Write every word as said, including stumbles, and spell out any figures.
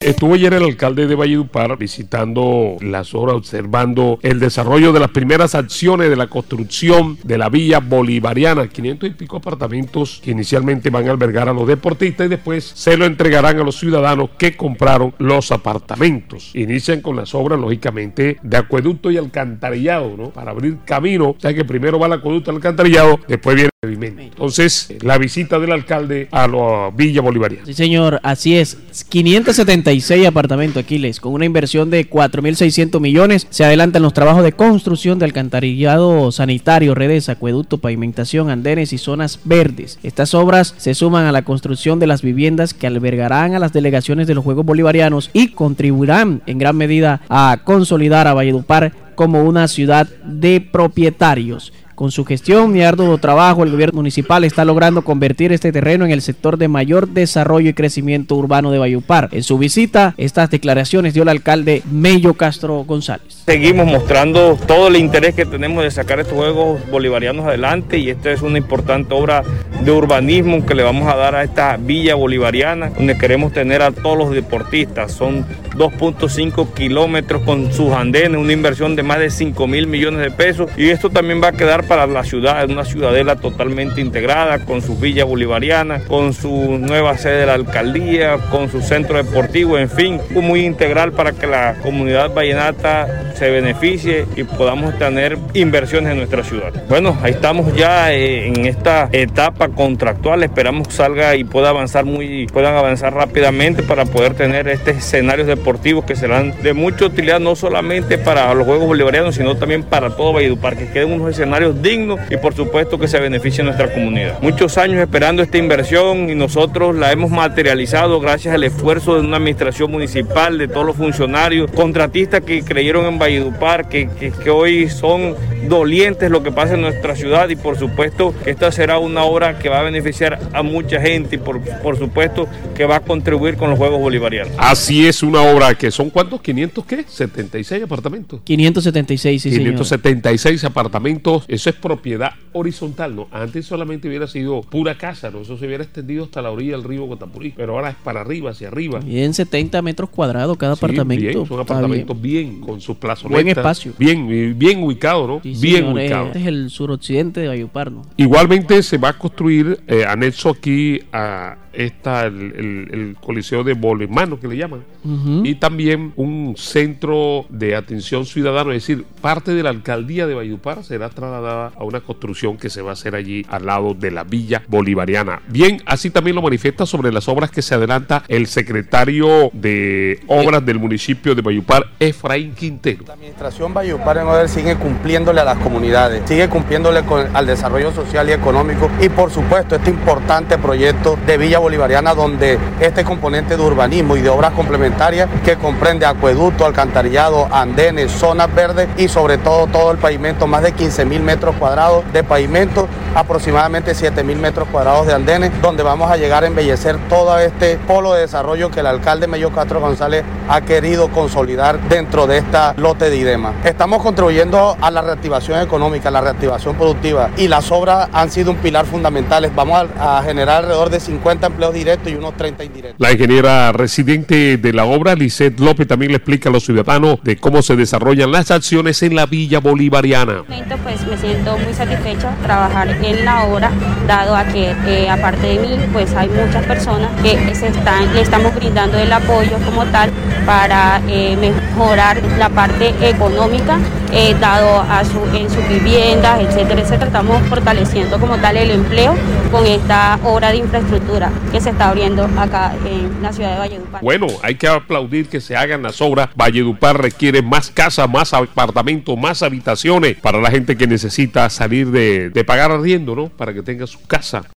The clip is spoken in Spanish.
Estuvo ayer el alcalde de Valledupar visitando las obras, observando el desarrollo de las primeras acciones de la construcción de la Villa Bolivariana, quinientos y pico apartamentos que inicialmente van a albergar a los deportistas y después se lo entregarán a los ciudadanos que compraron los apartamentos. Inician con las obras, lógicamente, de acueducto y alcantarillado, ¿no? Para abrir camino, o sea que primero va el acueducto y el alcantarillado, después viene el pavimento. Entonces, la visita del alcalde a la Villa Bolivariana. Sí, señor, así es. quinientos setenta y seis apartamentos, Aquiles, con una inversión de cuatro mil seiscientos millones. Se adelantan los trabajos de construcción de alcantarillado sanitario, redes, acueducto, pavimentación, andenes y zonas verdes. Estas obras se suman a la construcción de las viviendas que albergarán a las delegaciones de los Juegos Bolivarianos y contribuirán en gran medida a consolidar a Valledupar como una ciudad de propietarios. Con su gestión y arduo trabajo, el gobierno municipal está logrando convertir este terreno en el sector de mayor desarrollo y crecimiento urbano de Valledupar. En su visita, estas declaraciones dio el alcalde Mello Castro González. Seguimos mostrando todo el interés que tenemos de sacar estos Juegos Bolivarianos adelante, y esta es una importante obra de urbanismo que le vamos a dar a esta Villa Bolivariana, donde queremos tener a todos los deportistas. Son dos punto cinco kilómetros con sus andenes, una inversión de más de cinco mil millones de pesos, y esto también va a quedar para la ciudad, una ciudadela totalmente integrada, con su Villa Bolivariana, con su nueva sede de la alcaldía, con su centro deportivo, en fin, muy integral para que la comunidad vallenata se beneficie y podamos tener inversiones en nuestra ciudad. Bueno, ahí estamos ya en esta etapa contractual, esperamos que salga y pueda avanzar muy, puedan avanzar rápidamente para poder tener estos escenarios deportivos que serán de mucha utilidad, no solamente para los Juegos Bolivarianos, sino también para todo Valledupar, que queden unos escenarios dignos y por supuesto que se beneficie nuestra comunidad. Muchos años esperando esta inversión y nosotros la hemos materializado gracias al esfuerzo de una administración municipal, de todos los funcionarios, contratistas que creyeron en Valledupar, que, que, que hoy son dolientes lo que pasa en nuestra ciudad, y por supuesto que esta será una obra que va a beneficiar a mucha gente y por, por supuesto que va a contribuir con los Juegos Bolivarianos. Así es, una obra que son ¿cuántos? ¿quinientos qué? ¿setenta y seis apartamentos? quinientos setenta y seis, sí, quinientos setenta y seis apartamentos. Eso es propiedad horizontal, ¿no? Antes solamente hubiera sido pura casa, ¿no? Eso se hubiera extendido hasta la orilla del río Guatapurí, pero ahora es para arriba, hacia arriba. Bien, setenta metros cuadrados cada sí, apartamento. Bien, son apartamentos bien. bien, con sus plazoletas. Buen espacio. Bien, bien ubicado, ¿no? Sí, bien señor, ubicado. Este es el suroccidente de Valledupar, ¿no? Igualmente se va a construir, eh, anexo aquí a esta, el, el, el Coliseo de Bolemano, que le llaman, uh-huh. y también un centro de atención ciudadana, es decir, parte de la alcaldía de Valledupar será trasladada a una construcción que se va a hacer allí al lado de la Villa Bolivariana. Bien, así también lo manifiesta sobre las obras que se adelanta el secretario de Obras del municipio de Valledupar, Efraín Quintero. La administración Valledupar en Oder sigue cumpliéndole a las comunidades, sigue cumpliéndole con, al desarrollo social y económico, y por supuesto este importante proyecto de Villa Bolivariana, donde este componente de urbanismo y de obras complementarias que comprende acueducto, alcantarillado, andenes, zonas verdes y sobre todo todo el pavimento, más de quince mil metros cuadrados de pavimento, aproximadamente siete mil metros cuadrados de andenes, donde vamos a llegar a embellecer todo este polo de desarrollo que el alcalde Mello Castro González ha querido consolidar dentro de esta lote de IDEMA. Estamos contribuyendo a la reactivación económica, a la reactivación productiva, y las obras han sido un pilar fundamental. Vamos a, a generar alrededor de cincuenta empleos directos y unos treinta indirectos. La ingeniera residente de la obra, Lisette López, también le explica a los ciudadanos de cómo se desarrollan las acciones en la Villa Bolivariana. Pues me siento muy satisfecha de trabajar en la obra, dado a que eh, aparte de mí, pues hay muchas personas que se están, le estamos brindando el apoyo como tal para eh, mejorar la parte económica, eh, dado a su, en sus viviendas, etcétera, etcétera. Estamos fortaleciendo como tal el empleo con esta obra de infraestructura que se está abriendo acá en la ciudad de Valledupar. Bueno, hay que aplaudir que se hagan las obras. Valledupar requiere más casas, más apartamentos, más habitaciones para la gente que necesita salir de, de pagar arriendo, ¿no? Para que tenga su casa.